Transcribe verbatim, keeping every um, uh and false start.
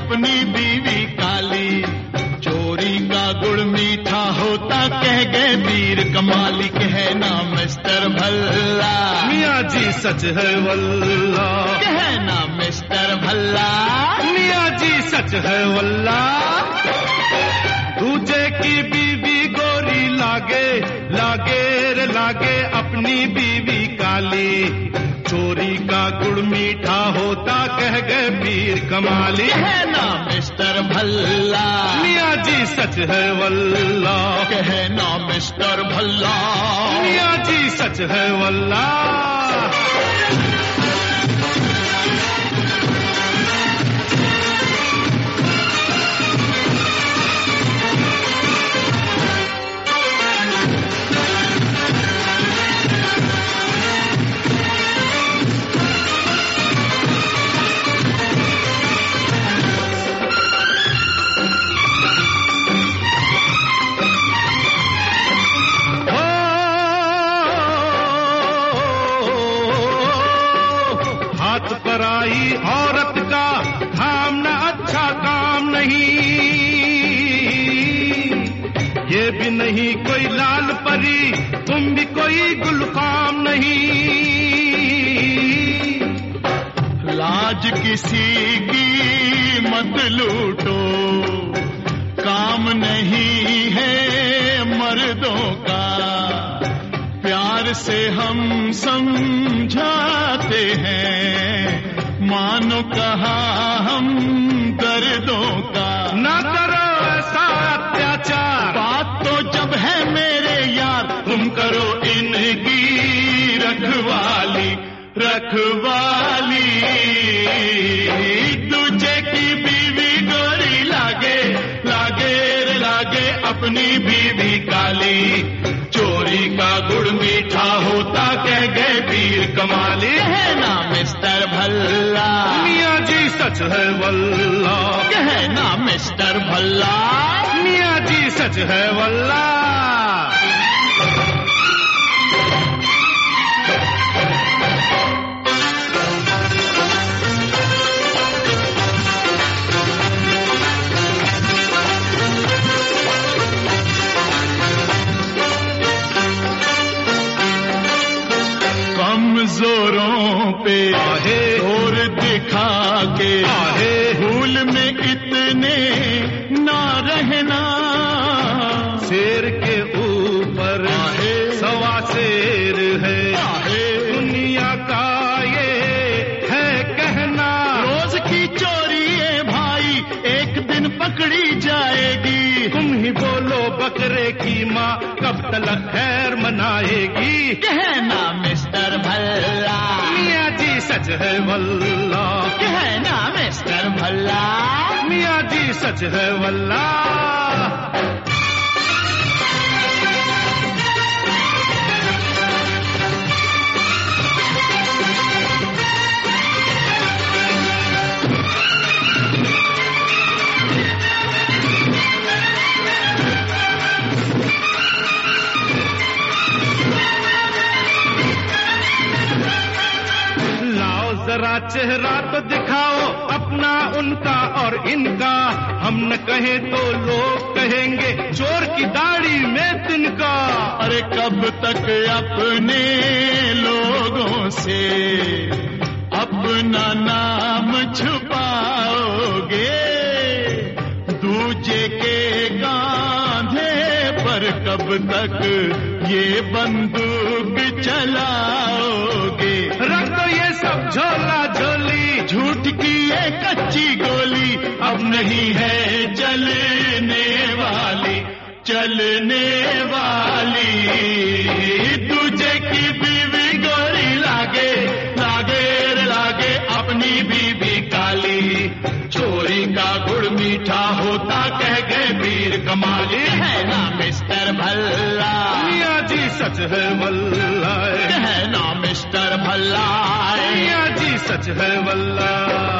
अपनी बीवी काली। चोरी का गुड़ मीठा होता कह गए वीर कमाली, कहे ना मिस्टर भल्ला। मियाँ जी सच है वल्ला, कहे ना मिस्टर भल्ला। मियाँ जी सच है वल्ला। दूजे की बीवी गोरी लागे, लागे रे लागे अपनी बीवी काली। चोरी का गुड़ मीठा होता कह गए वीर कमाली, कहे ना मिस्टर भल्ला। मियाँ जी सच है वल्ला, कहे ना मिस्टर भल्ला। मियाँ जी सच है वल्ला। पराई औरत का थामना अच्छा काम नहीं, ये भी नहीं कोई लाल परी, तुम भी कोई गुलफाम नहीं। लाज किसी की मत लूटो, काम नहीं है मर्दों का। प्यार से हम समझाते हैं, मानो कहा हम दर्दों का। ना करो ऐसा अत्याचार, बात तो जब है मेरे यार, तुम करो इनकी रखवाली, रखवाली। दूजे की बीवी गोरी लागे, लागे रे लागे अपनी बीवी काली। चोरी का गुड़ मीठा होता कह गए वीर कमाली, है ना मिस्टर भल्ला। मियाँ जी सच है वल्ला, कहे ना मिस्टर भल्ला। मियाँ जी सच है वल्ला। जोरों पे जोर दिखा के भूल में इतने ना रहना। शेर के ऊपर सवा शेर है, दुनिया का ये है कहना। रोज की चोरी है भाई, एक दिन पकड़ी जाएगी। तुम ही बोलो बकरे की माँ कब तलक खैर मनाएगी। कहना मिस्टर भल्ला। मियाँ जी सच है वल्ला, कहना मिस्टर भल्ला। मियाँ जी सच है वल्ला। जरा चेहरा तो दिखाओ अपना उनका और इनका। हम न कहें तो लोग कहेंगे चोर की दाढ़ी में तिनका। अरे कब तक अपने लोगों से अपना नाम छुपाओगे। दूजे के कांधे पर कब तक ये बंदूक चलाओगे। रख दो ये सब झोला झोली, झूठ की ये कच्ची गोली अब नहीं है चलने वाली, चलने वाली। दूजे की बीवी गोरी लागे, लागे लागे अपनी बीवी काली। चोरी का गुड़ मीठा होता कह गए वीर कमाली, है ना मिस्टर भल्ला। मियाँ जी सच है वल्ला, है ना मिस्टर भल्ला। मियाँ जी सच है वल्ला।